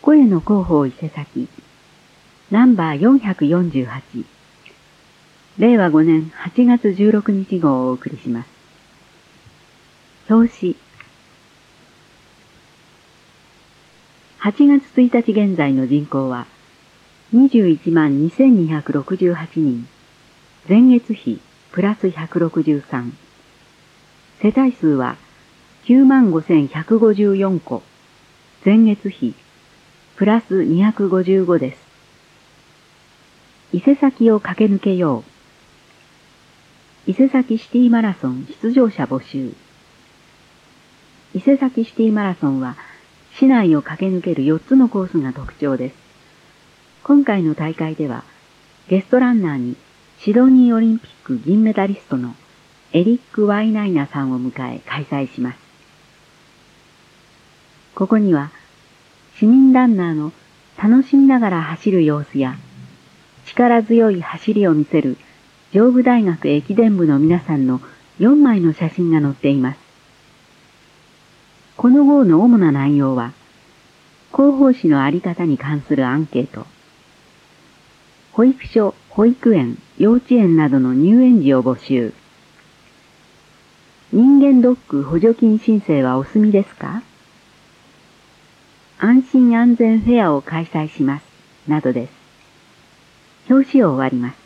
声の広報伊勢崎、ナンバー448、令和5年8月16日号をお送りします。表紙。8月1日現在の人口は21万2268人、前月比プラス163。世帯数は9万5154戸、前月比プラス255です。伊勢崎を駆け抜けよう。伊勢崎シティマラソン出場者募集。伊勢崎シティマラソンは市内を駆け抜ける4つのコースが特徴です。今回の大会ではゲストランナーにシドニーオリンピック銀メダリストのエリック・ワイナイナさんを迎え開催します。ここには市民ランナーの楽しみながら走る様子や力強い走りを見せる上武大学駅伝部の皆さんの4枚の写真が載っています。この号の主な内容は、広報誌のあり方に関するアンケート、保育所、保育園、幼稚園などの入園児を募集、人間ドック補助金申請はお済みですか？安心安全フェアを開催します、などです。表紙を終わります。